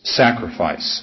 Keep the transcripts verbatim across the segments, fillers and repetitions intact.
sacrifice.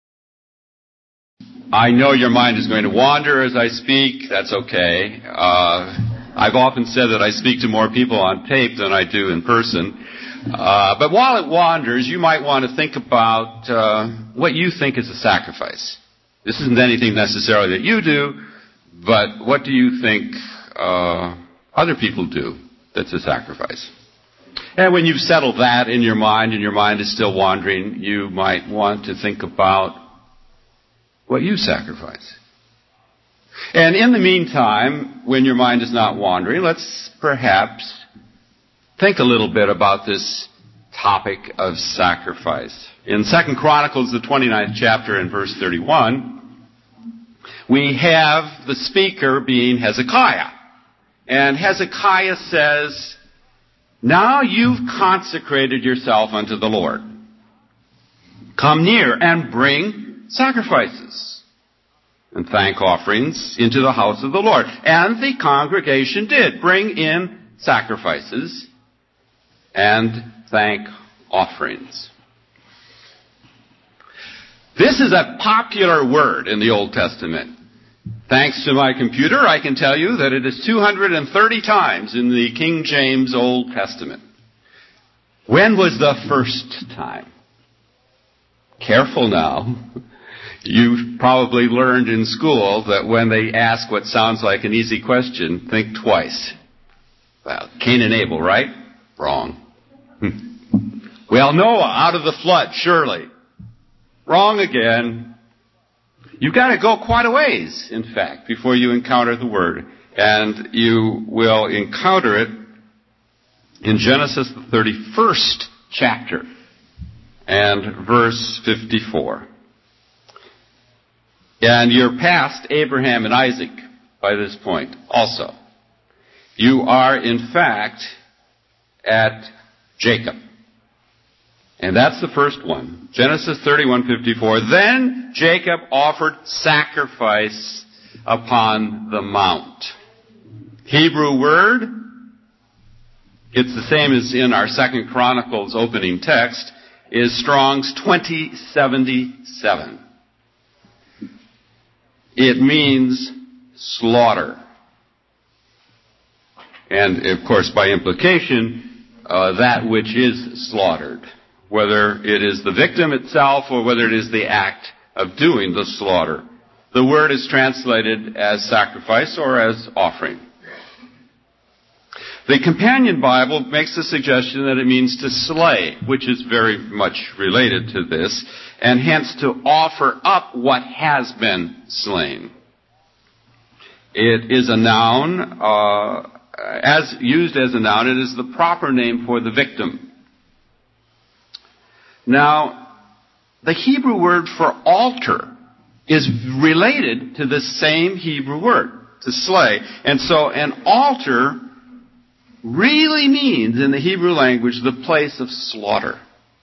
I know your mind is going to wander as I speak. That's okay. Uh, I've often said that I speak to more people on tape than I do in person. Uh, but while it wanders, you might want to think about uh, what you think is a sacrifice. This isn't anything necessarily that you do, but what do you think uh, other people do that's a sacrifice? And when you've settled that in your mind and your mind is still wandering, you might want to think about what you sacrifice. And in the meantime, when your mind is not wandering, let's perhaps think a little bit about this topic of sacrifice. In Second Chronicles, the twenty-ninth chapter and verse thirty-one, we have the speaker being Hezekiah. And Hezekiah says, "Now you've consecrated yourself unto the Lord. Come near and bring sacrifices and thank offerings into the house of the Lord." And the congregation did bring in sacrifices and thank offerings. This is a popular word in the Old Testament. Thanks to my computer, I can tell you that it is two hundred thirty times in the King James Old Testament. When was the first time? Careful now. You've probably learned in school that when they ask what sounds like an easy question, think twice. Well, Cain and Abel, right? Wrong. Well, Noah out of the flood, surely. Wrong again. You've got to go quite a ways, in fact, before you encounter the word. And you will encounter it in Genesis, the thirty-first chapter, and verse fifty-four. And you're past Abraham and Isaac by this point also. You are, in fact, at Jacob. And that's the first one. Genesis thirty-one fifty-four. Then Jacob offered sacrifice upon the mount. Hebrew word, it's the same as in our Second Chronicles opening text, is Strong's twenty seventy-seven. It means slaughter. And, of course, by implication, uh, that which is slaughtered, whether it is the victim itself or whether it is the act of doing the slaughter. The word is translated as sacrifice or as offering. The Companion Bible makes the suggestion that it means to slay, which is very much related to this, and hence to offer up what has been slain. It is a noun, uh, as used as a noun, it is the proper name for the victim. Now, the Hebrew word for altar is related to the same Hebrew word, to slay. And so an altar really means, in the Hebrew language, the place of slaughter.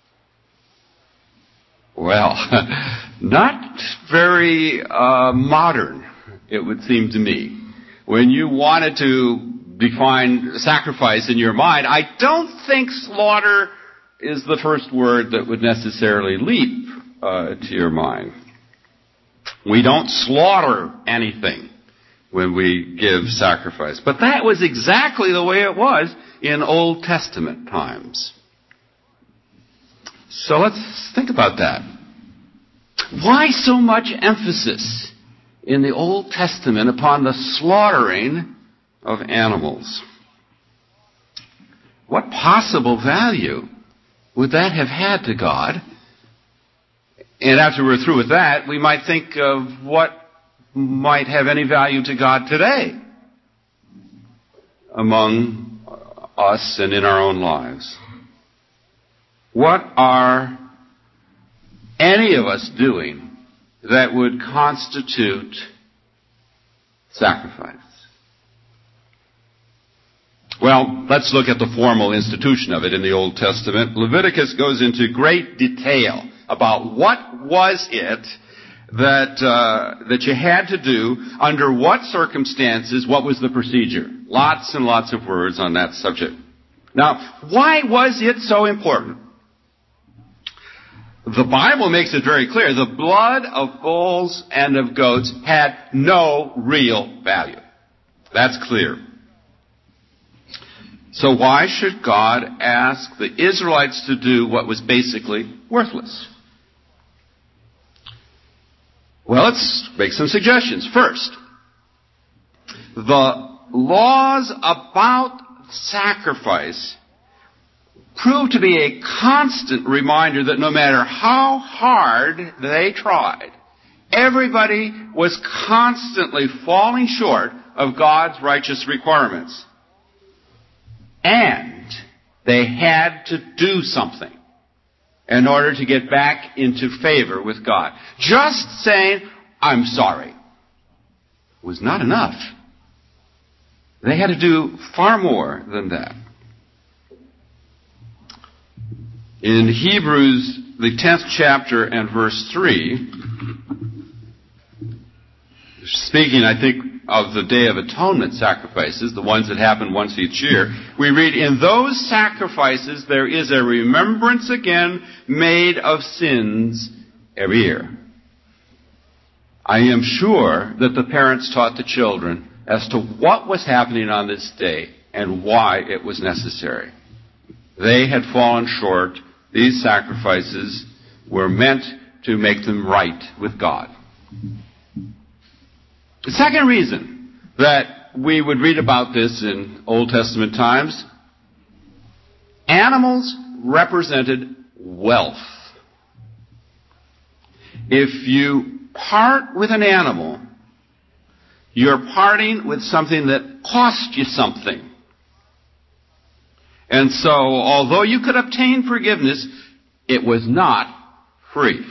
Well, not very uh, modern, it would seem to me. When you wanted to define sacrifice in your mind, I don't think slaughter is the first word that would necessarily leap uh, to your mind. We don't slaughter anything when we give sacrifice. But that was exactly the way it was in Old Testament times. So let's think about that. Why so much emphasis in the Old Testament upon the slaughtering of animals? What possible value would that have had to God? And after we're through with that, we might think of what might have any value to God today among us and in our own lives. What are any of us doing that would constitute sacrifice? Well, let's look at the formal institution of it in the Old Testament. Leviticus goes into great detail about what was it that uh, that you had to do, under what circumstances, what was the procedure. Lots and lots of words on that subject. Now, why was it so important? the Bible makes it very clear. The blood of bulls and of goats had no real value. That's clear. So why should God ask the Israelites to do what was basically worthless? Well, let's make some suggestions. First, the laws about sacrifice prove to be a constant reminder that no matter how hard they tried, everybody was constantly falling short of God's righteous requirements. And they had to do something in order to get back into favor with God. Just saying, I'm sorry, was not enough. They had to do far more than that. In Hebrews, the tenth chapter and verse three, speaking, I think, of the Day of Atonement sacrifices, the ones that happen once each year, we read, in those sacrifices there is a remembrance again made of sins every year. I am sure that the parents taught the children as to what was happening on this day and why it was necessary. They had fallen short. These sacrifices were meant to make them right with God. The second reason that we would read about this in Old Testament times, animals represented wealth. If you part with an animal, you're parting with something that cost you something. And so, although you could obtain forgiveness, it was not free.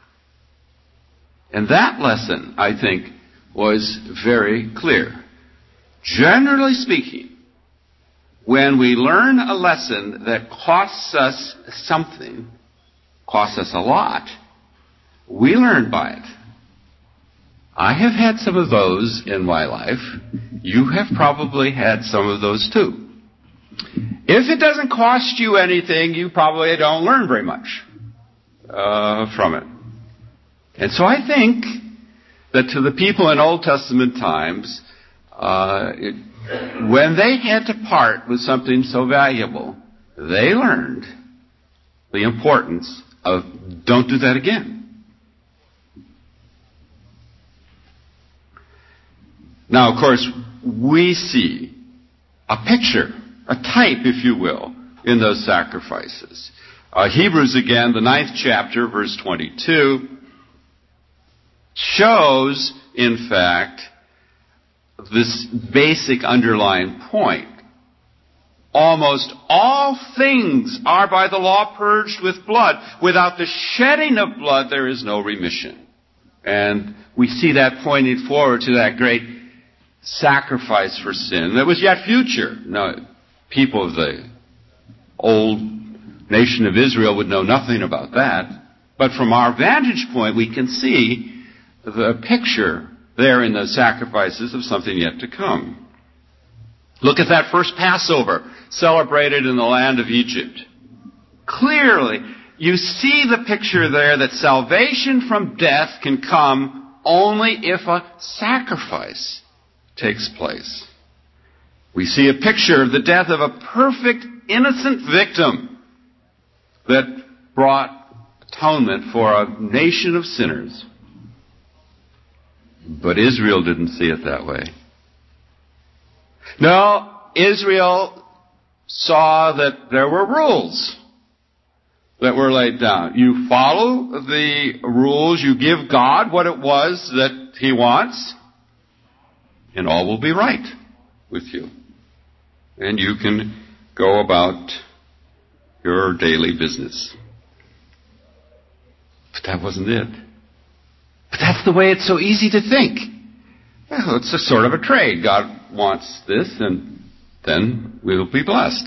And that lesson, I think, was very clear. Generally speaking, when we learn a lesson that costs us something, costs us a lot, we learn by it. I have had some of those in my life. You have probably had some of those too. If it doesn't cost you anything, you probably don't learn very much uh, from it. And so I think that to the people in Old Testament times, uh, it, when they had to part with something so valuable, they learned the importance of don't do that again. Now, of course, we see a picture, a type, if you will, in those sacrifices. Uh, Hebrews again, the ninth chapter, verse twenty-two, shows, in fact, this basic underlying point. Almost all things are by the law purged with blood. Without the shedding of blood, there is no remission. And we see that pointing forward to that great sacrifice for sin that was yet future. Now, people of the old nation of Israel would know nothing about that. But from our vantage point, we can see the picture there in the sacrifices of something yet to come. Look at that first Passover celebrated in the land of Egypt. Clearly, you see the picture there that salvation from death can come only if a sacrifice takes place. We see a picture of the death of a perfect, innocent victim that brought atonement for a nation of sinners. But Israel didn't see it that way. No, Israel saw that there were rules that were laid down. You follow the rules, you give God what it was that He wants, and all will be right with you. And you can go about your daily business. But that wasn't it. But that's the way it's so easy to think. Well, it's a sort of a trade. God wants this, and then we will be blessed.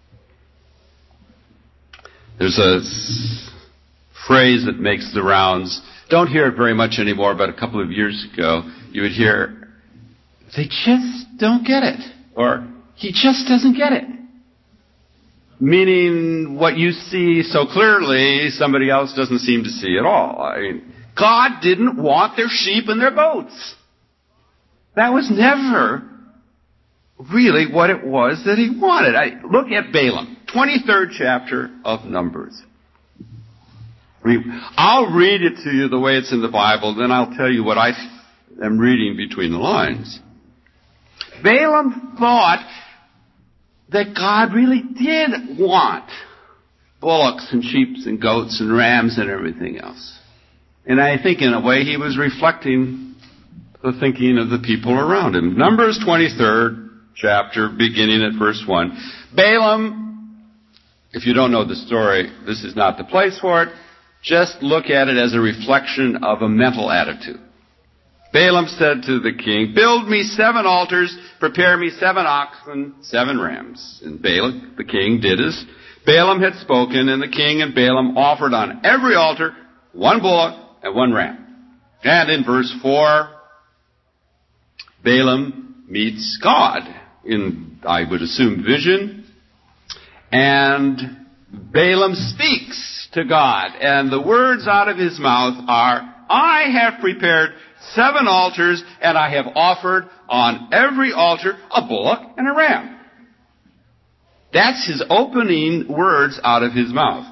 There's a phrase that makes the rounds. Don't hear it very much anymore, but a couple of years ago, you would hear, they just don't get it. Or, he just doesn't get it. meaning what you see so clearly, somebody else doesn't seem to see at all. I mean, God didn't want their sheep and their goats. That was never really what it was that he wanted. I, look at Balaam, twenty-third chapter of Numbers. I'll read it to you the way it's in the Bible, then I'll tell you what I am reading between the lines. Balaam thought that God really did want bullocks and sheep and goats and rams and everything else. And I think in a way he was reflecting the thinking of the people around him. Numbers twenty-third chapter, beginning at verse one. Balaam, if you don't know the story, this is not the place for it. Just look at it as a reflection of a mental attitude. Balaam said to the king, build me seven altars, prepare me seven oxen, seven rams. And Balak, the king, did as Balaam had spoken, and the king and Balaam offered on every altar one bullock and one ram. And in verse four, Balaam meets God in, I would assume, vision. And Balaam speaks to God. And the words out of his mouth are, I have prepared seven altars, and I have offered on every altar a bullock and a ram. That's his opening words out of his mouth.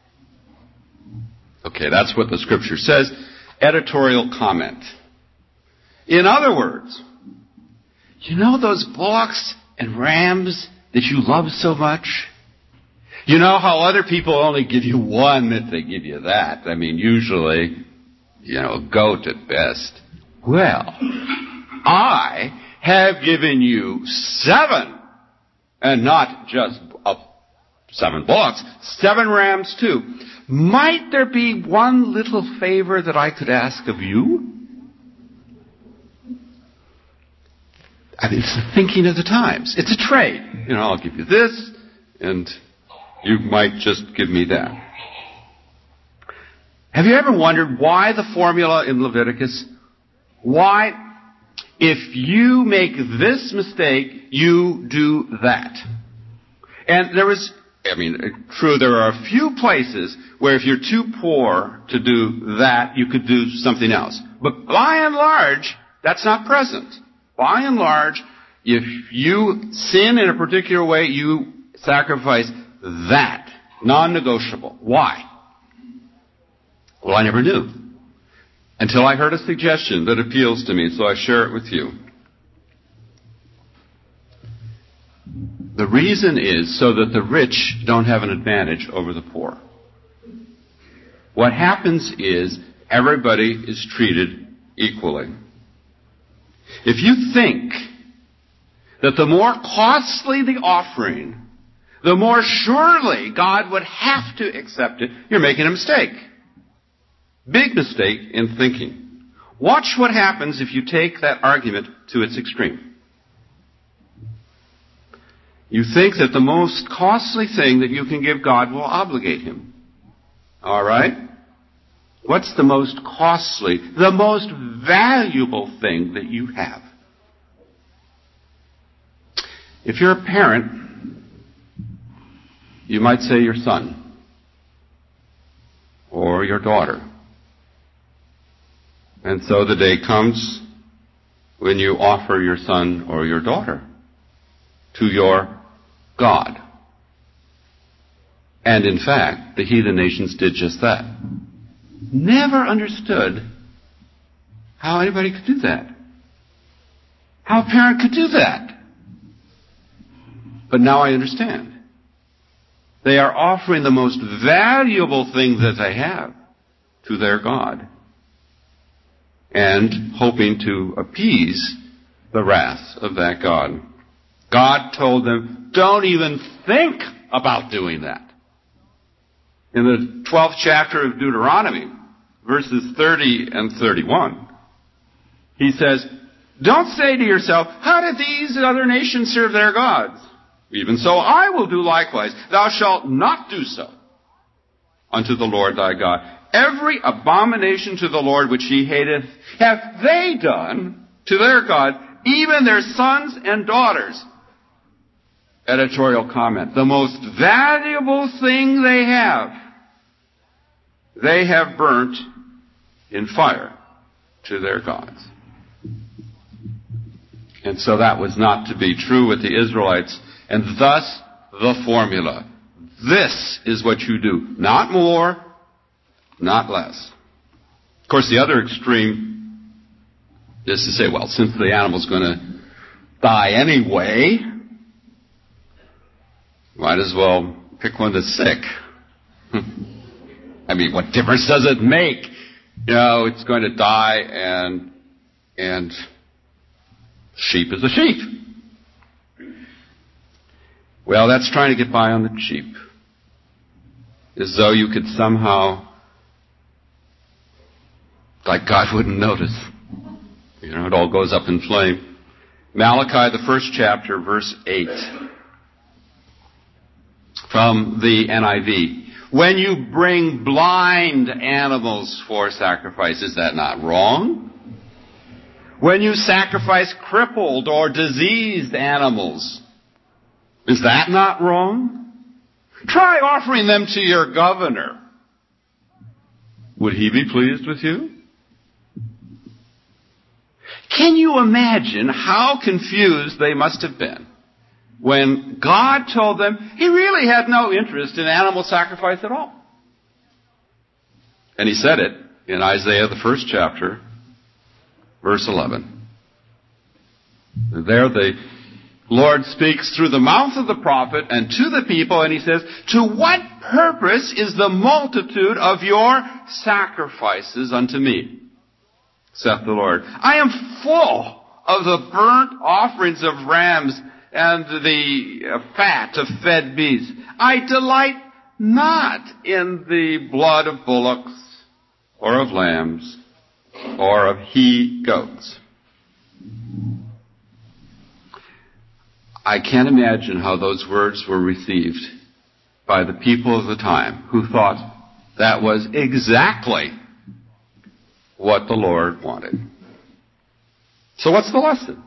Okay, that's what the scripture says. Editorial comment. In other words, you know those bullocks and rams that you love so much? You know how other people only give you one if they give you that? I mean, usually, you know, a goat at best. Well, I have given you seven, and not just uh, seven bullocks, seven rams too. Might there be one little favor that I could ask of you? I mean, it's the thinking of the times. It's a trade. You know, I'll give you this, and you might just give me that. Have you ever wondered why the formula in Leviticus? Why, if you make this mistake, you do that. And there was, I mean, true, there are a few places where if you're too poor to do that, you could do something else. But by and large, that's not present. By and large, if you sin in a particular way, you sacrifice that. Non-negotiable. Why? Well, I never knew. Until I heard a suggestion that appeals to me, so I share it with you. The reason is so that the rich don't have an advantage over the poor. What happens is everybody is treated equally. If you think that the more costly the offering, the more surely God would have to accept it, you're making a mistake. Big mistake in thinking. Watch what happens if you take that argument to its extreme. You think that the most costly thing that you can give God will obligate Him. All right? What's the most costly, the most valuable thing that you have? If you're a parent, you might say your son or your daughter. And so the day comes when you offer your son or your daughter to your God. And in fact, the heathen nations did just that. Never understood how anybody could do that. How a parent could do that. But now I understand. They are offering the most valuable thing that they have to their God, and hoping to appease the wrath of that God. God told them, don't even think about doing that. In the twelfth chapter of Deuteronomy, verses thirty and thirty-one, he says, don't say to yourself, how did these other nations serve their gods? Even so, I will do likewise. Thou shalt not do so unto the Lord thy God. Every abomination to the Lord which he hateth have they done to their God, even their sons and daughters. editorial comment. The most valuable thing they have, they have burnt in fire to their gods. And so that was not to be true with the Israelites. And thus, the formula. This is what you do. Not more, not less. Of course, the other extreme is to say, well, since the animal's going to die anyway, might as well pick one that's sick. I mean, what difference does it make? You know, it's going to die, and and sheep is a sheep. Well, that's trying to get by on the cheap. As though you could somehow, like God wouldn't notice. You know, it all goes up in flame. Malachi, the first chapter, verse eight. From the N I V. When you bring blind animals for sacrifice, is that not wrong? When you sacrifice crippled or diseased animals, is that not wrong? Try offering them to your governor. Would he be pleased with you? Can you imagine how confused they must have been when God told them he really had no interest in animal sacrifice at all? And he said it in Isaiah, the first chapter, verse eleven. There the Lord speaks through the mouth of the prophet and to the people, and he says, to what purpose is the multitude of your sacrifices unto me, saith the Lord? I am full of the burnt offerings of rams and the fat of fed beasts. I delight not in the blood of bullocks or of lambs or of he goats. I can't imagine how those words were received by the people of the time who thought that was exactly what the Lord wanted. So what's the lesson?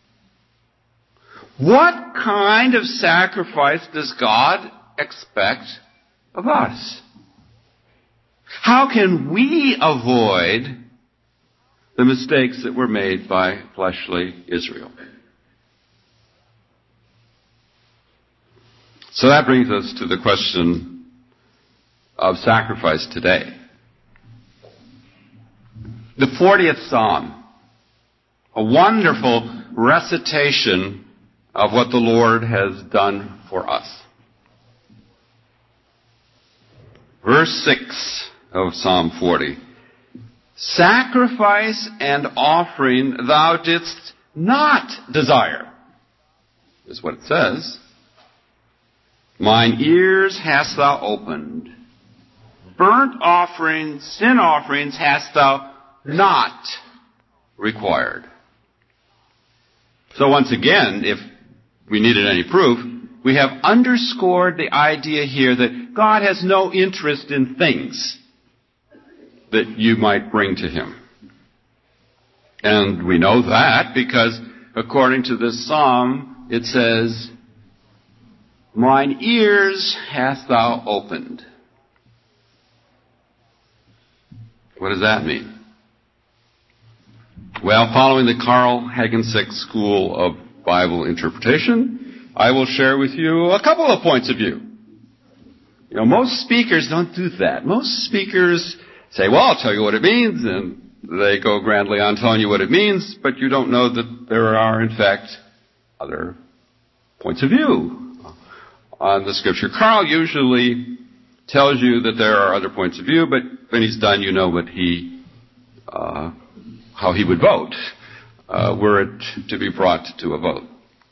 What kind of sacrifice does God expect of us? How can we avoid the mistakes that were made by fleshly Israel? So that brings us to the question of sacrifice today. The fortieth Psalm, a wonderful recitation of what the Lord has done for us. Verse six of Psalm forty. Sacrifice and offering thou didst not desire, is what it says. Mine ears hast thou opened. Burnt offerings, sin offerings hast thou not required. So once again, if we needed any proof, we have underscored the idea here that God has no interest in things that you might bring to him. And we know that because according to this psalm, it says, mine ears hast thou opened. What does that mean? Well, following the Carl Hagensick School of Bible Interpretation, I will share with you a couple of points of view. You know, most speakers don't do that. Most speakers say, well, I'll tell you what it means, and they go grandly on telling you what it means, but you don't know that there are, in fact, other points of view on the Scripture. Carl usually tells you that there are other points of view, but when he's done, you know what he, uh, how he would vote, uh, were it to be brought to a vote.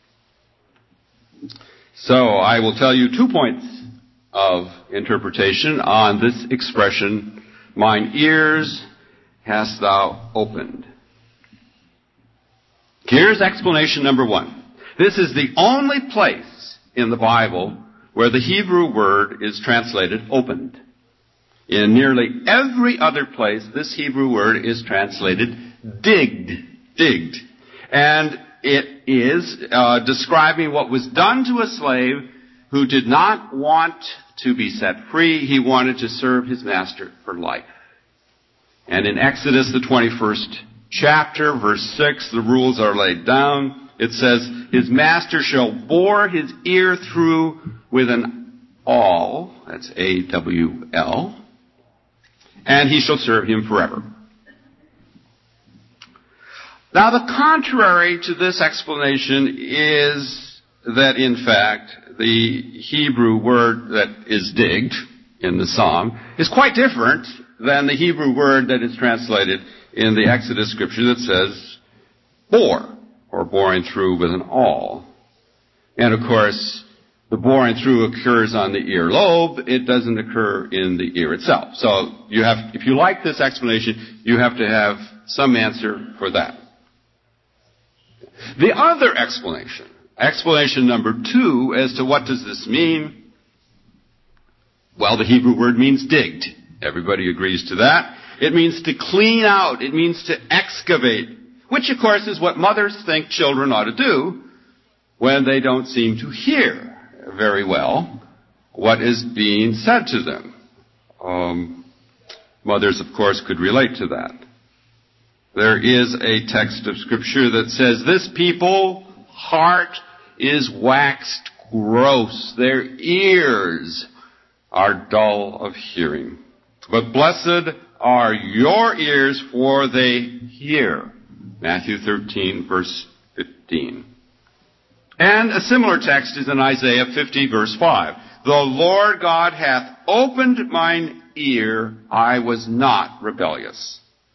So I will tell you two points of interpretation on this expression, mine ears hast thou opened. Here's explanation number one. This is the only place in the Bible where the Hebrew word is translated opened. In nearly every other place, this Hebrew word is translated digged, digged. And it is uh, describing what was done to a slave who did not want to be set free. He wanted to serve his master for life. And in Exodus, the twenty-first chapter, verse six, the rules are laid down. It says, his master shall bore his ear through with an awl, that's A W L, and he shall serve him forever. Now, the contrary to this explanation is that, in fact, the Hebrew word that is digged in the psalm is quite different than the Hebrew word that is translated in the Exodus scripture that says bore, or boring through with an awl. And, of course, the boring through occurs on the earlobe. It doesn't occur in the ear itself. So you have, if you like this explanation, you have to have some answer for that. The other explanation, explanation number two, as to what does this mean? Well, the Hebrew word means digged. Everybody agrees to that. It means to clean out. It means to excavate, which, of course, is what mothers think children ought to do when they don't seem to hear very well what is being said to them. Um, mothers, of course, could relate to that. There is a text of Scripture that says, this people heart is waxed gross. Their ears are dull of hearing. But blessed are your ears, for they hear. Matthew thirteen, verse fifteen. And a similar text is in Isaiah fifty, verse five. The Lord God hath opened mine ear, I was not rebellious.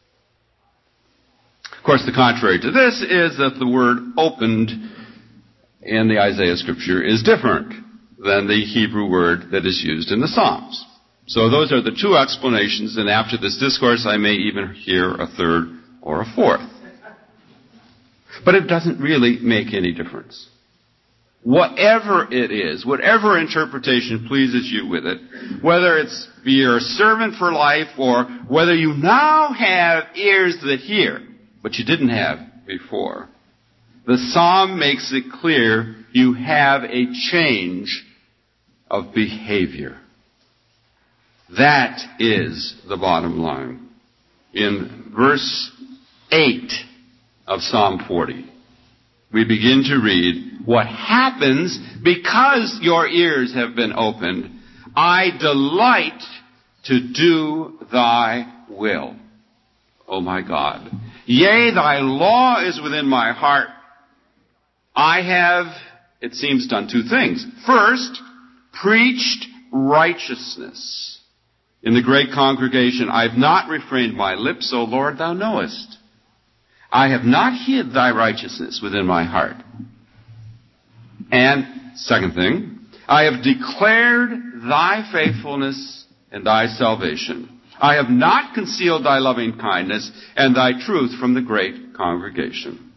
Of course, the contrary to this is that the word opened in the Isaiah scripture is different than the Hebrew word that is used in the Psalms. So those are the two explanations, and after this discourse I may even hear a third or a fourth. But it doesn't really make any difference. Whatever it is, whatever interpretation pleases you with it, whether it's you're a servant for life or whether you now have ears that hear, but you didn't have before, the psalm makes it clear you have a change of behavior. That is the bottom line. In verse eight of Psalm forty, we begin to read, what happens because your ears have been opened, I delight to do thy will. Oh my God. Yea, thy law is within my heart. I have, it seems, done two things. First, preached righteousness. In the great congregation, I have not refrained my lips, O Lord, thou knowest. I have not hid thy righteousness within my heart. And, second thing, I have declared thy faithfulness and thy salvation. I have not concealed thy loving kindness and thy truth from the great congregation.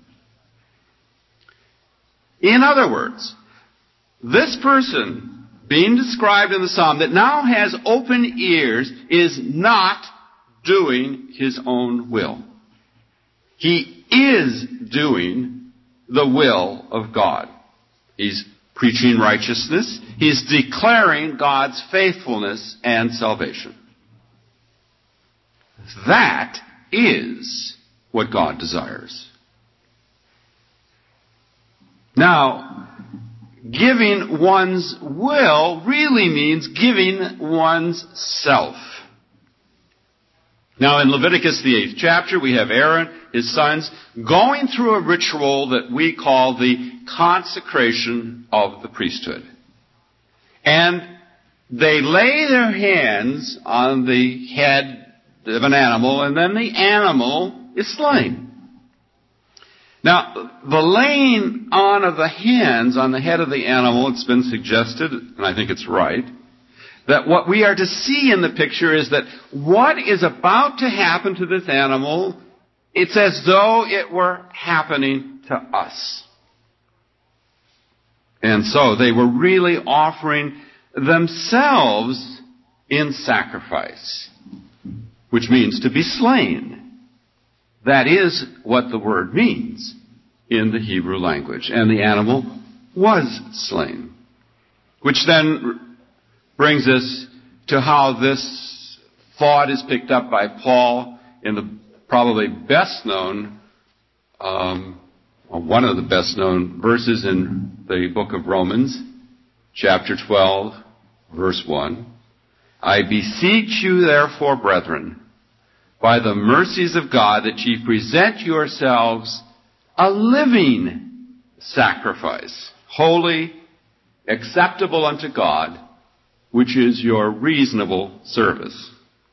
In other words, this person being described in the psalm that now has open ears is not doing his own will. He is doing the will of God. He's preaching righteousness. He's declaring God's faithfulness and salvation. That is what God desires. Now, giving one's will really means giving one's self. Now, in Leviticus, the eighth chapter, we have Aaron, his sons, going through a ritual that we call the consecration of the priesthood. And they lay their hands on the head of an animal, and then the animal is slain. Now, the laying on of the hands on the head of the animal, it's been suggested, and I think it's right, that what we are to see in the picture is that what is about to happen to this animal, it's as though it were happening to us. And so they were really offering themselves in sacrifice, which means to be slain. That is what the word means. in the Hebrew language. And the animal was slain. Which then brings us to how this thought is picked up by Paul in the probably best known, um, or one of the best known verses in the book of Romans, chapter twelve, verse one. I beseech you therefore, brethren, by the mercies of God, that ye present yourselves a living sacrifice, holy, acceptable unto God, which is your reasonable service.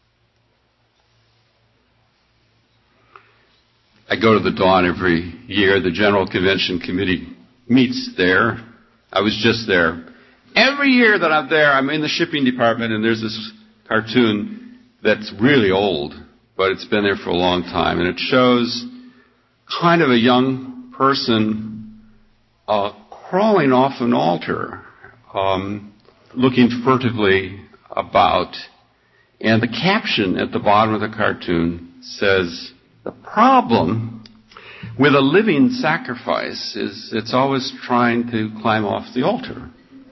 I go to the Dawn every year. The General Convention Committee meets there. I was just there. Every year that I'm there, I'm in the shipping department, and there's this cartoon that's really old, but it's been there for a long time, and it shows kind of a young person uh, crawling off an altar, um, looking furtively about, and the caption at the bottom of the cartoon says, the problem with a living sacrifice is it's always trying to climb off the altar.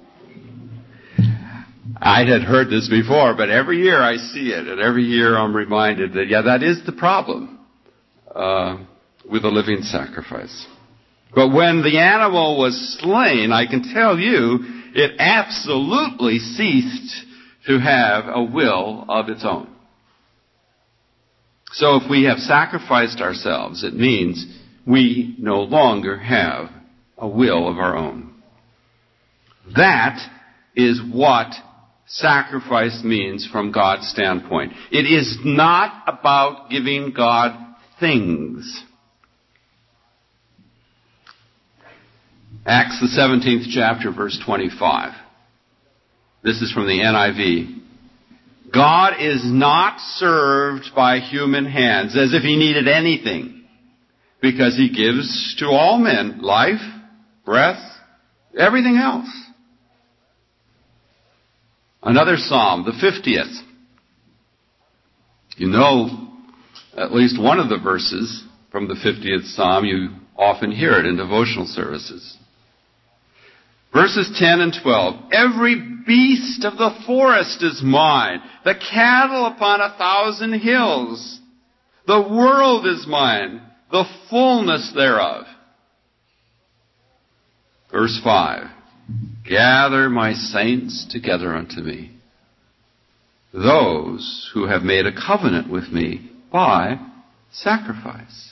I had heard this before, but every year I see it, and every year I'm reminded that, yeah, that is the problem uh, with a living sacrifice. But when the animal was slain, I can tell you, it absolutely ceased to have a will of its own. So if we have sacrificed ourselves, it means we no longer have a will of our own. That is what sacrifice means from God's standpoint. It is not about giving God things. Acts the seventeenth chapter, verse twenty-five. This is from the N I V. God is not served by human hands as if he needed anything, because he gives to all men life, breath, everything else. Another psalm, the fiftieth. You know at least one of the verses from the fiftieth psalm. You often hear it in devotional services. Verses ten and twelve. Every beast of the forest is mine, the cattle upon a thousand hills. The world is mine, the fullness thereof. Verse five. Gather my saints together unto me, those who have made a covenant with me by sacrifice.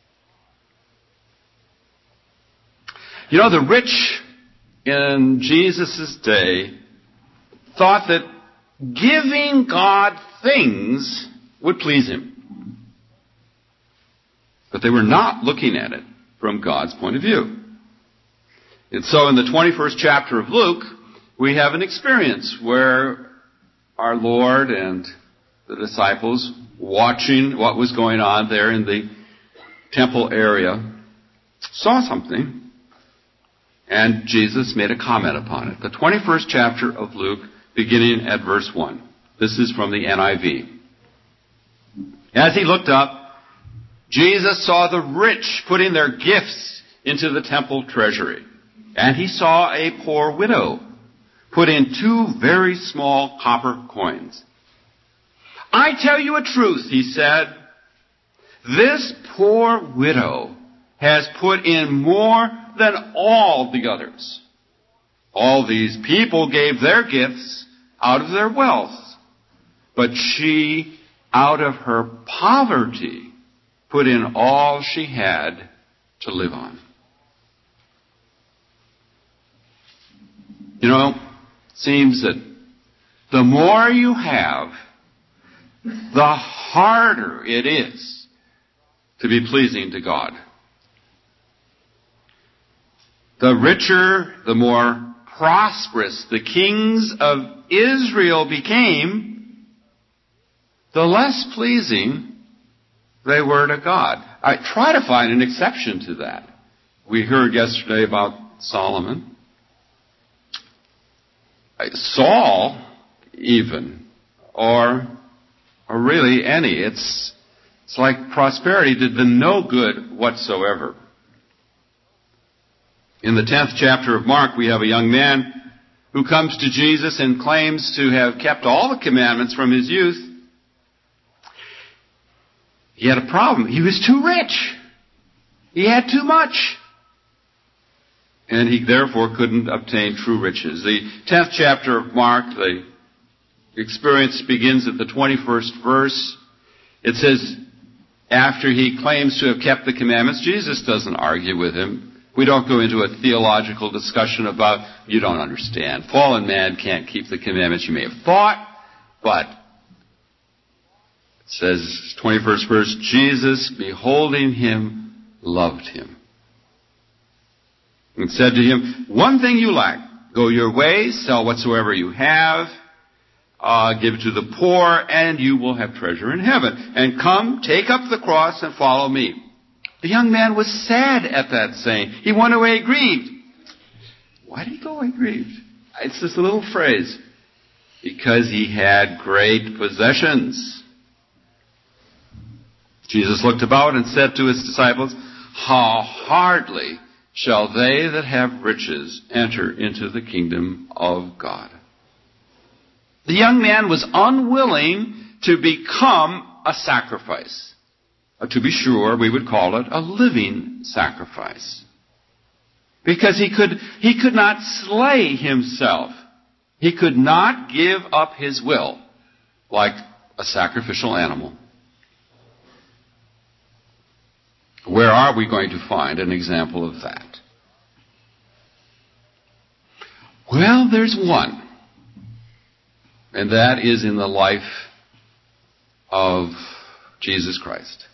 You know, the rich in Jesus' day thought that giving God things would please him. But they were not looking at it from God's point of view. And so in the twenty-first chapter of Luke, we have an experience where our Lord and the disciples, watching what was going on there in the temple area, saw something. And Jesus made a comment upon it. The twenty-first chapter of Luke, beginning at verse one. This is from the N I V. As he looked up, Jesus saw the rich putting their gifts into the temple treasury. And he saw a poor widow put in two very small copper coins. I tell you a truth, he said. This poor widow has put in more than all the others. All these people gave their gifts out of their wealth, but she, out of her poverty, put in all she had to live on. You know, it seems that the more you have, the harder it is to be pleasing to God. The richer, the more prosperous the kings of Israel became, the less pleasing they were to God. I try to find an exception to that. We heard yesterday about Solomon. Saul, even, or, or really any. It's, it's like prosperity did them no good whatsoever. In the tenth chapter of Mark, we have a young man who comes to Jesus and claims to have kept all the commandments from his youth. He had a problem. He was too rich. He had too much. And he therefore couldn't obtain true riches. The tenth chapter of Mark, the experience begins at the twenty-first verse. It says, after he claims to have kept the commandments, Jesus doesn't argue with him. We don't go into a theological discussion about, you don't understand. Fallen man can't keep the commandments. You may have thought, but it says, twenty-first verse, Jesus, beholding him, loved him. And said to him, one thing you lack. Go your ways, sell whatsoever you have, uh, give to the poor, and you will have treasure in heaven. And come, take up the cross, and follow me. The young man was sad at that saying. He went away grieved. Why did he go away grieved? It's this little phrase. Because he had great possessions. Jesus looked about and said to his disciples, how hardly shall they that have riches enter into the kingdom of God. The young man was unwilling to become a sacrifice. To be sure, we would call it a living sacrifice. Because he could, he could not slay himself. He could not give up his will like a sacrificial animal. Where are we going to find an example of that? Well, there's one. And that is in the life of Jesus Christ.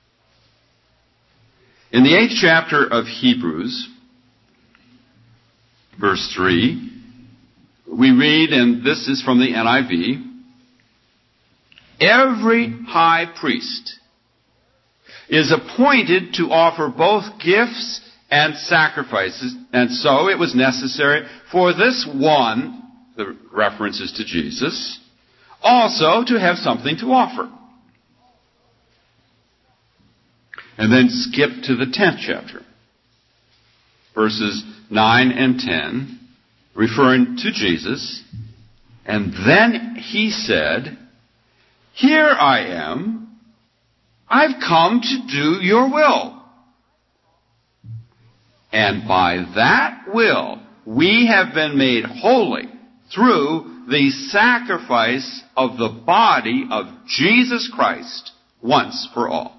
In the eighth chapter of Hebrews, verse three, we read, and this is from the N I V, every high priest is appointed to offer both gifts and sacrifices, and so it was necessary for this one, the references to Jesus, also to have something to offer. And then skip to the tenth chapter, verses nine and ten, referring to Jesus. And then he said, here I am. I've come to do your will. And by that will, we have been made holy through the sacrifice of the body of Jesus Christ once for all.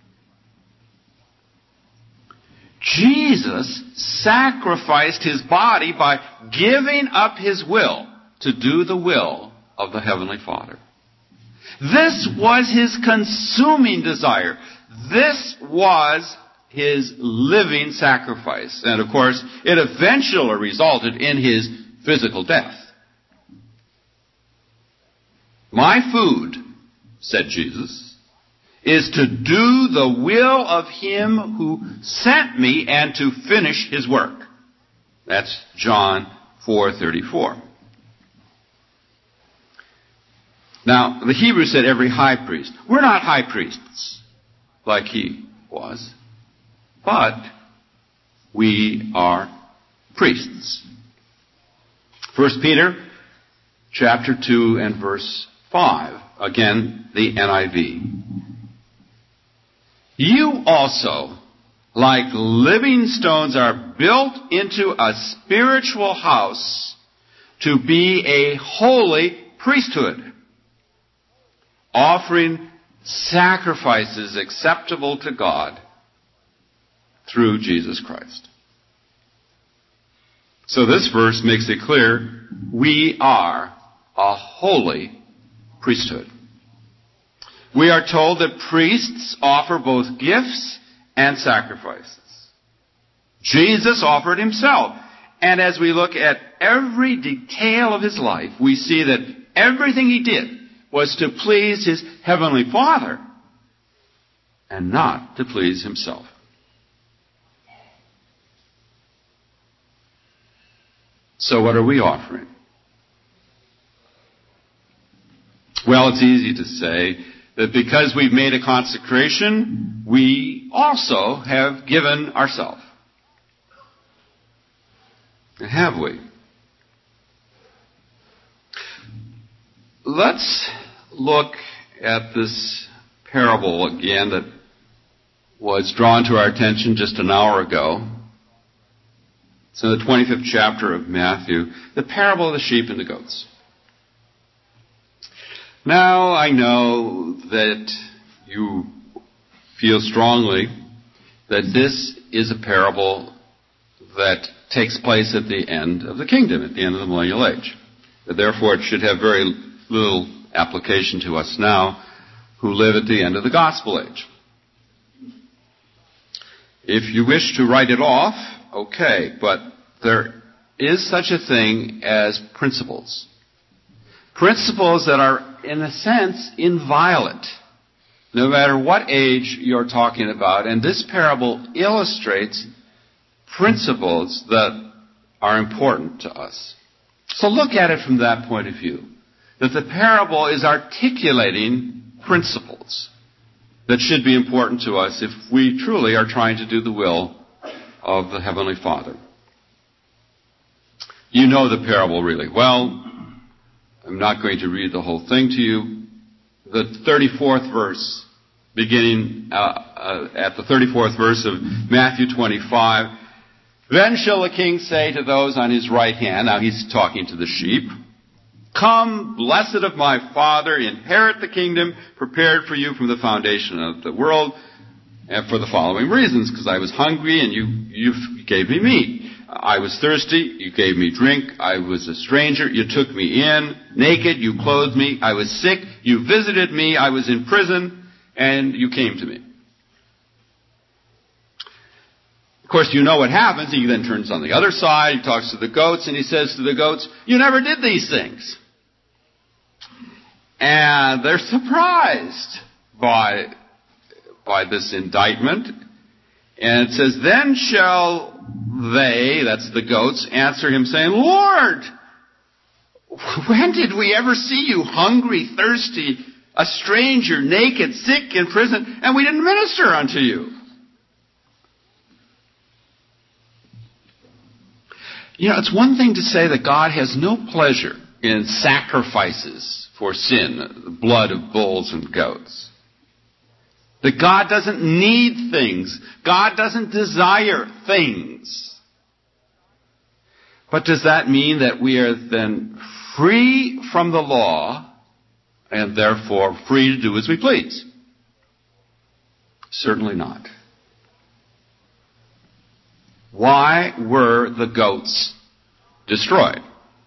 Jesus sacrificed his body by giving up his will to do the will of the Heavenly Father. This was his consuming desire. This was his living sacrifice. And of course, it eventually resulted in his physical death. My food, said Jesus, is to do the will of him who sent me and to finish his work. That's John four thirty-four. Now, the Hebrew said every high priest. We're not high priests like he was, but we are priests. First Peter chapter two and verse five. Again, the N I V. You also, like living stones, are built into a spiritual house to be a holy priesthood, offering sacrifices acceptable to God through Jesus Christ. So this verse makes it clear we are a holy priesthood. We are told that priests offer both gifts and sacrifices. Jesus offered himself. And as we look at every detail of his life, we see that everything he did was to please his heavenly Father and not to please himself. So what are we offering? Well, it's easy to say that because we've made a consecration, we also have given ourselves. Have we? Let's look at this parable again that was drawn to our attention just an hour ago. It's in the twenty-fifth chapter of Matthew, the parable of the sheep and the goats. Now, I know that you feel strongly that this is a parable that takes place at the end of the kingdom, at the end of the millennial age. That therefore, it should have very little application to us now who live at the end of the gospel age. If you wish to write it off, okay, but there is such a thing as principles. Principles that are, in a sense, inviolate, no matter what age you're talking about. And this parable illustrates principles that are important to us. So look at it from that point of view, that the parable is articulating principles that should be important to us if we truly are trying to do the will of the Heavenly Father. You know the parable really well. I'm not going to read the whole thing to you. The thirty-fourth verse, beginning uh, uh, at the thirty-fourth verse of Matthew twenty-five, then shall the king say to those on his right hand, now he's talking to the sheep, come, blessed of my Father, inherit the kingdom prepared for you from the foundation of the world, and for the following reasons, because I was hungry and you, you gave me meat. I was thirsty, you gave me drink. I was a stranger, you took me in. Naked, you clothed me. I was sick, you visited me. I was in prison, and you came to me. Of course, you know what happens. He then turns on the other side. He talks to the goats, and he says to the goats, you never did these things. And they're surprised by, by this indictment. And it says, then shall they, that's the goats, answer him saying, Lord, when did we ever see you hungry, thirsty, a stranger, naked, sick, in prison, and we didn't minister unto you? You know, it's one thing to say that God has no pleasure in sacrifices for sin, the blood of bulls and goats. That God doesn't need things. God doesn't desire things. But does that mean that we are then free from the law and therefore free to do as we please? Certainly not. Why were the goats destroyed?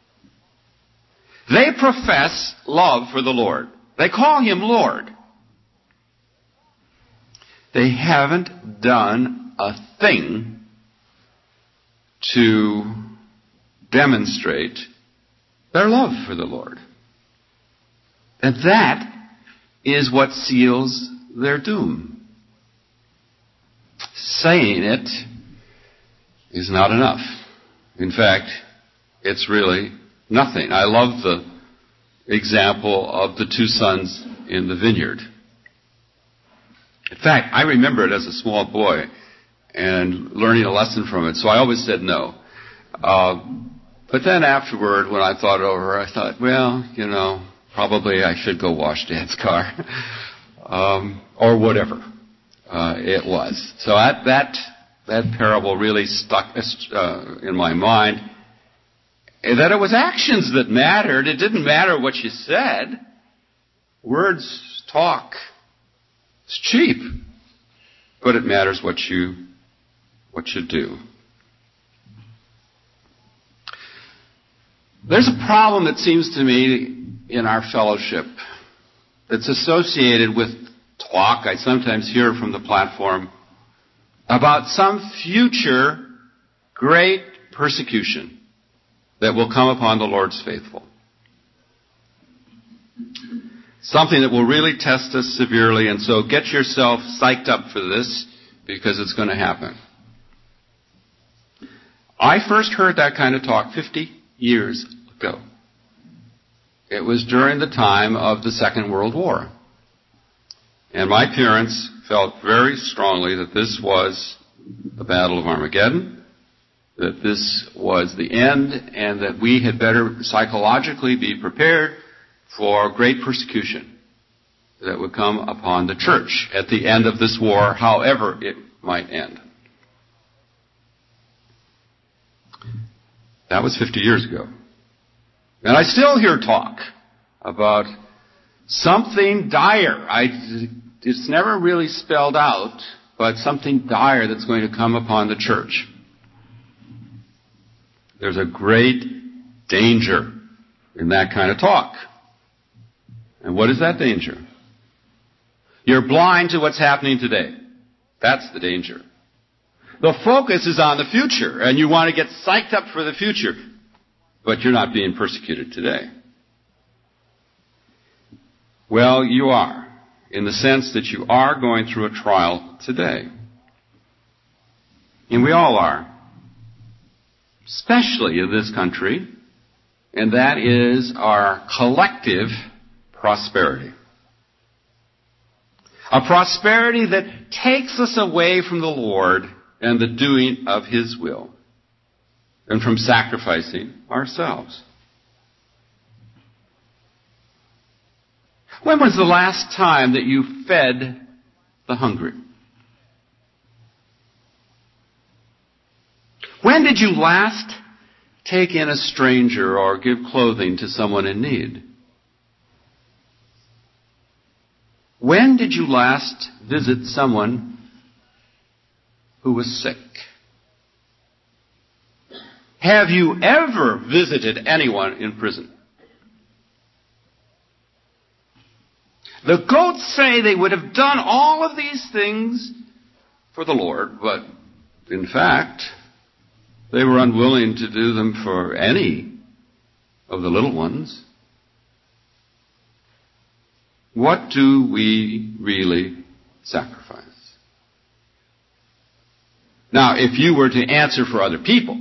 They profess love for the Lord. They call him Lord. They haven't done a thing to demonstrate their love for the Lord. And that is what seals their doom. Saying it is not enough. In fact, it's really nothing. I love the example of the two sons in the vineyard. In fact, I remember it as a small boy and learning a lesson from it, so I always said no. Uh, but then afterward, when I thought over, I thought, well, you know, probably I should go wash Dad's car. um, or whatever uh, it was. So that, that, that parable really stuck uh, in my mind. That it was actions that mattered. It didn't matter what you said. Words talk. It's cheap, but it matters what you what you do. There's a problem, it seems to me, in our fellowship that's associated with talk. I sometimes hear from the platform about some future great persecution that will come upon the Lord's faithful. Something that will really test us severely, and so get yourself psyched up for this, because it's going to happen. I first heard that kind of talk fifty years ago. It was during the time of the Second World War. And my parents felt very strongly that this was the Battle of Armageddon, that this was the end and that we had better psychologically be prepared for great persecution that would come upon the church at the end of this war, however it might end. That was fifty years ago. And I still hear talk about something dire. I, it's never really spelled out, but something dire that's going to come upon the church. There's a great danger in that kind of talk. And what is that danger? You're blind to what's happening today. That's the danger. The focus is on the future, and you want to get psyched up for the future, but you're not being persecuted today. Well, you are, in the sense that you are going through a trial today. And we all are. Especially in this country, and that is our collective prosperity. A prosperity that takes us away from the Lord and the doing of His will, and from sacrificing ourselves. When was the last time that you fed the hungry? When did you last take in a stranger or give clothing to someone in need? When did you last visit someone who was sick? Have you ever visited anyone in prison? The goats say they would have done all of these things for the Lord, but in fact, they were unwilling to do them for any of the little ones. What do we really sacrifice? Now, if you were to answer for other people,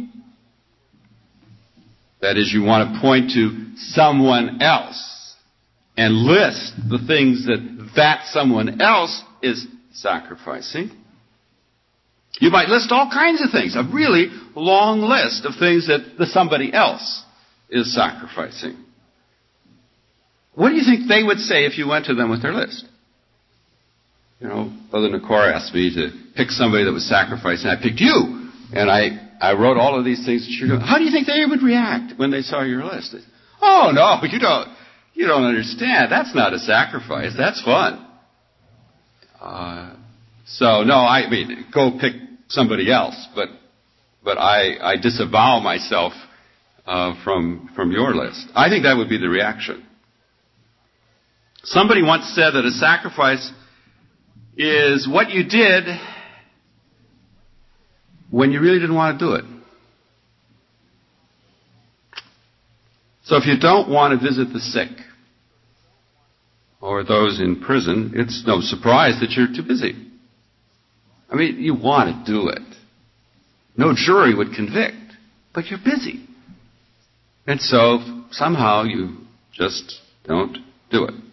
that is, you want to point to someone else and list the things that that someone else is sacrificing, you might list all kinds of things, a really long list of things that the somebody else is sacrificing. What do you think they would say if you went to them with their list? You know, Brother Nakor asked me to pick somebody that was sacrificing. I picked you, and I, I wrote all of these things that you're doing. How do you think they would react when they saw your list? They said, oh, no, you don't, you don't understand. That's not a sacrifice. That's fun. Uh, so, no, I mean, go pick somebody else, but but I, I disavow myself uh, from from your list. I think that would be the reaction. Somebody once said that a sacrifice is what you did when you really didn't want to do it. So if you don't want to visit the sick or those in prison, it's no surprise that you're too busy. I mean, you want to do it. No jury would convict, but you're busy. And so somehow you just don't do it.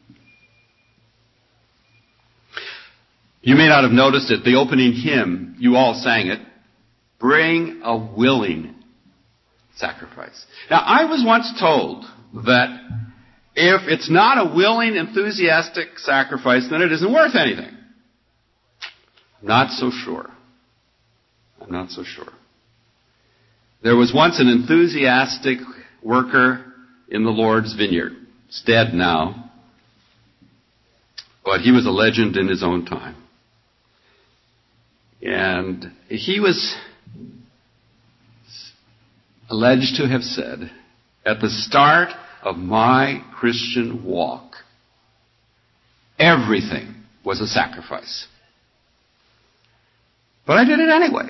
You may not have noticed it. The opening hymn, you all sang it. Bring a willing sacrifice. Now, I was once told that if it's not a willing, enthusiastic sacrifice, then it isn't worth anything. I'm not so sure. I'm not so sure. There was once an enthusiastic worker in the Lord's vineyard. He's dead now, but he was a legend in his own time. And he was alleged to have said, at the start of my Christian walk, everything was a sacrifice. But I did it anyway.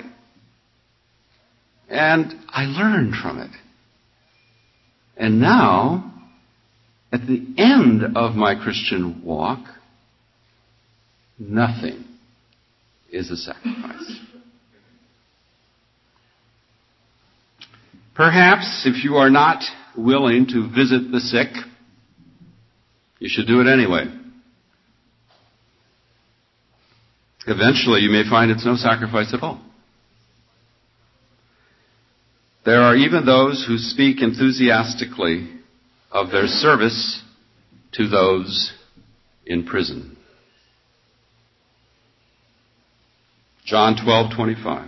And I learned from it. And now, at the end of my Christian walk, nothing is a sacrifice. Perhaps if you are not willing to visit the sick, you should do it anyway. Eventually you may find it's no sacrifice at all. There are even those who speak enthusiastically of their service to those in prison. John twelve twenty-five.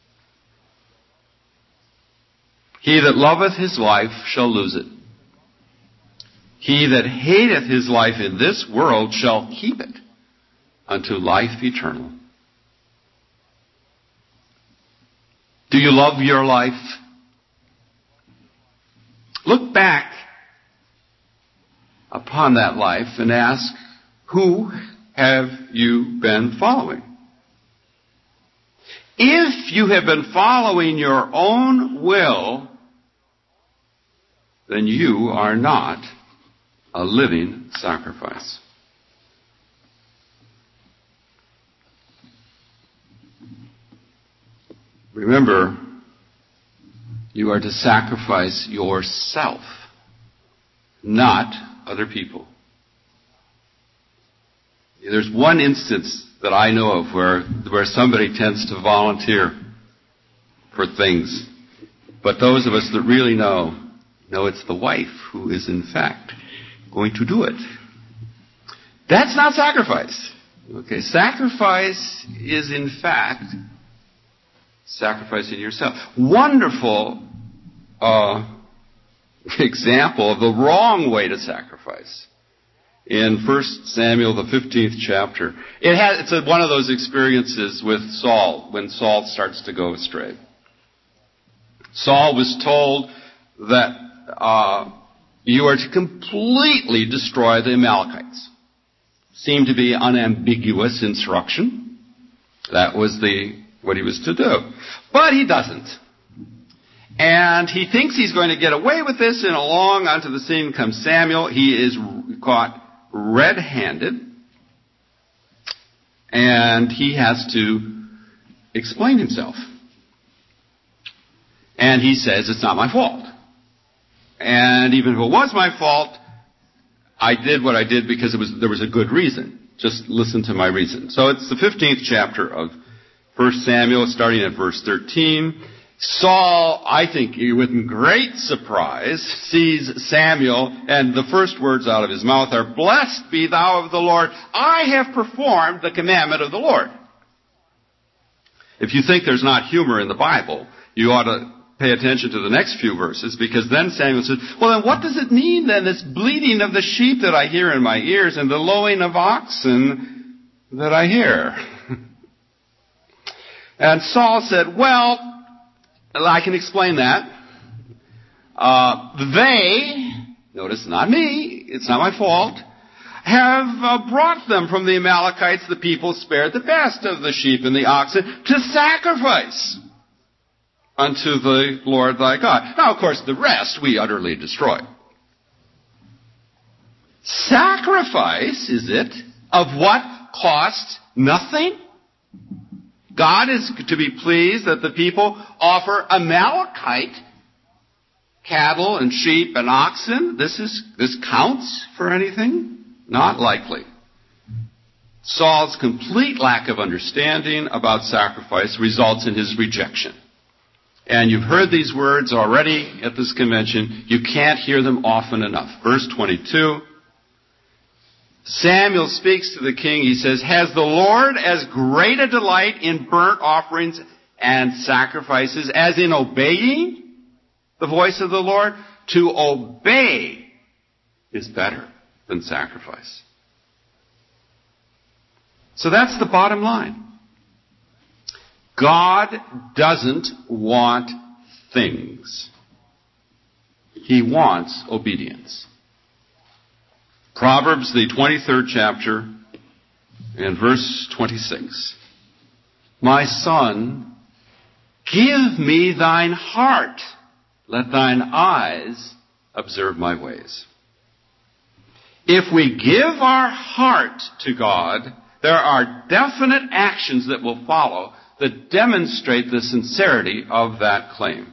He that loveth his life shall lose it. He that hateth his life in this world shall keep it unto life eternal. Do you love your life? Look back upon that life and ask, who have you been following? If you have been following your own will, then you are not a living sacrifice. Remember, you are to sacrifice yourself, not other people. There's one instance that I know of where, where somebody tends to volunteer for things. But those of us that really know, know it's the wife who is in fact going to do it. That's not sacrifice. Okay, sacrifice is in fact sacrificing yourself. Wonderful uh, example of the wrong way to sacrifice. In First Samuel, the fifteenth chapter, it has, it's a, one of those experiences with Saul, when Saul starts to go astray. Saul was told that uh, you are to completely destroy the Amalekites. Seemed to be unambiguous instruction. That was the what he was to do. But he doesn't. And he thinks he's going to get away with this, and along onto the scene comes Samuel. He is caught red-handed, and he has to explain himself. And he says, it's not my fault. And even if it was my fault, I did what I did because it was there was a good reason. Just listen to my reason. So it's the fifteenth chapter of First Samuel, starting at verse thirteen. Saul, I think, with great surprise, sees Samuel, and the first words out of his mouth are, "Blessed be thou of the Lord. I have performed the commandment of the Lord." If you think there's not humor in the Bible, you ought to pay attention to the next few verses, because then Samuel says, well, then what does it mean then, this bleating of the sheep that I hear in my ears and the lowing of oxen that I hear? And Saul said, well, I can explain that. Uh, they, notice not me, it's not my fault, have uh, brought them from the Amalekites, the people spared the best of the sheep and the oxen to sacrifice unto the Lord thy God. Now, of course, the rest we utterly destroy. Sacrifice, is it, of what cost nothing? God is to be pleased that the people offer Amalekite cattle and sheep and oxen. This is this counts for anything? Not likely. Saul's complete lack of understanding about sacrifice results in his rejection. And you've heard these words already at this convention. You can't hear them often enough. Verse twenty-two. Samuel speaks to the king. He says, has the Lord as great a delight in burnt offerings and sacrifices as in obeying the voice of the Lord? To obey is better than sacrifice. So that's the bottom line. God doesn't want things. He wants obedience. Proverbs, the twenty-third chapter, and verse twenty-six. My son, give me thine heart. Let thine eyes observe my ways. If we give our heart to God, there are definite actions that will follow that demonstrate the sincerity of that claim.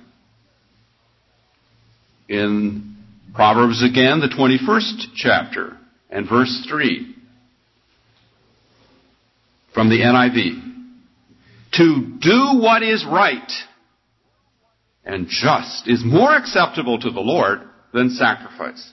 In Proverbs again, the twenty-first chapter, and verse three, from the N I V. To do what is right and just is more acceptable to the Lord than sacrifice.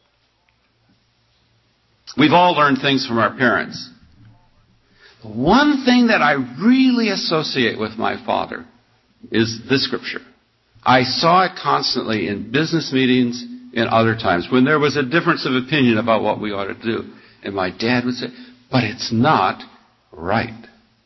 We've all learned things from our parents. The one thing that I really associate with my father is this scripture. I saw it constantly in business meetings and other times when there was a difference of opinion about what we ought to do. And my dad would say, but it's not right.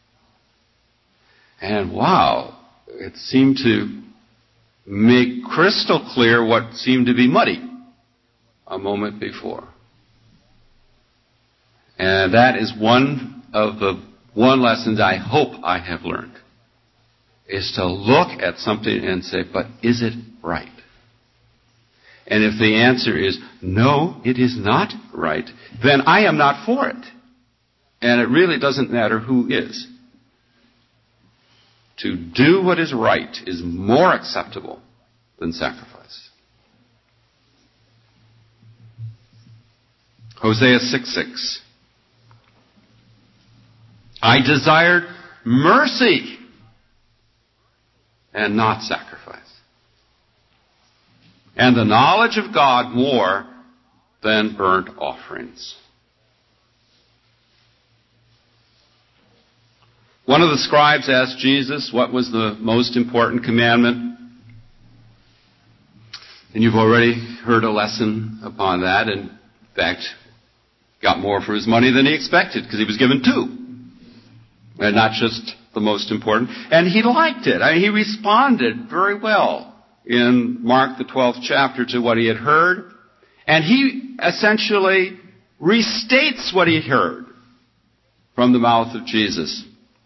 And wow, it seemed to make crystal clear what seemed to be muddy a moment before. And that is one of the one lessons I hope I have learned, is to look at something and say, but is it right? And if the answer is, no, it is not right, then I am not for it. And it really doesn't matter who is. To do what is right is more acceptable than sacrifice. Hosea six six. I desired mercy and not sacrifice, and the knowledge of God more than burnt offerings. One of the scribes asked Jesus what was the most important commandment. And you've already heard a lesson upon that. And in fact, got more for his money than he expected because he was given two. And not just the most important. And he liked it. I mean, he responded very well in Mark the twelfth chapter to what he had heard. And he essentially restates what he heard from the mouth of Jesus.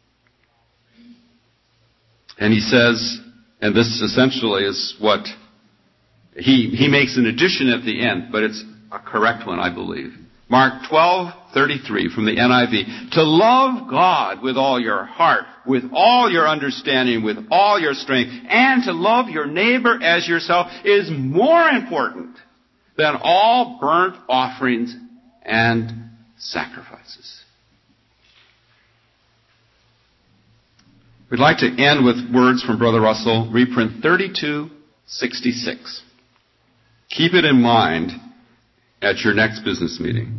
And he says, and this essentially is what he he makes an addition at the end, but it's a correct one, I believe. Mark twelve thirty-three from the N I V. To love God with all your heart, with all your understanding, with all your strength, and to love your neighbor as yourself is more important than all burnt offerings and sacrifices. We'd like to end with words from Brother Russell, reprint thirty-two sixty-six. Keep it in mind at your next business meeting.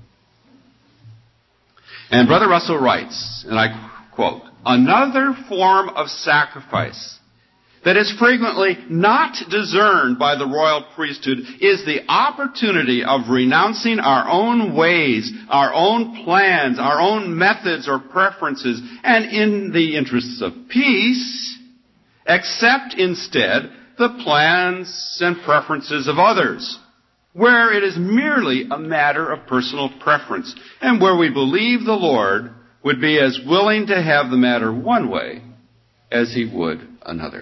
And Brother Russell writes, and I quote, another form of sacrifice that is frequently not discerned by the royal priesthood is the opportunity of renouncing our own ways, our own plans, our own methods or preferences, and in the interests of peace, accept instead the plans and preferences of others, where it is merely a matter of personal preference, and where we believe the Lord would be as willing to have the matter one way as he would another.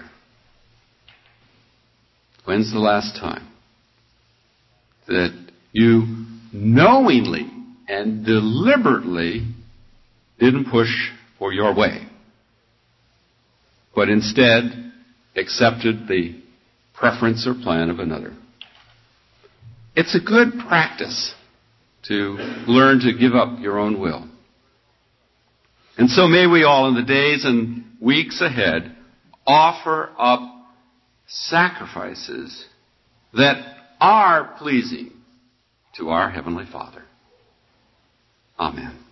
When's the last time that you knowingly and deliberately didn't push for your way, but instead accepted the preference or plan of another? It's a good practice to learn to give up your own will. And so may we all in the days and weeks ahead offer up sacrifices that are pleasing to our Heavenly Father. Amen.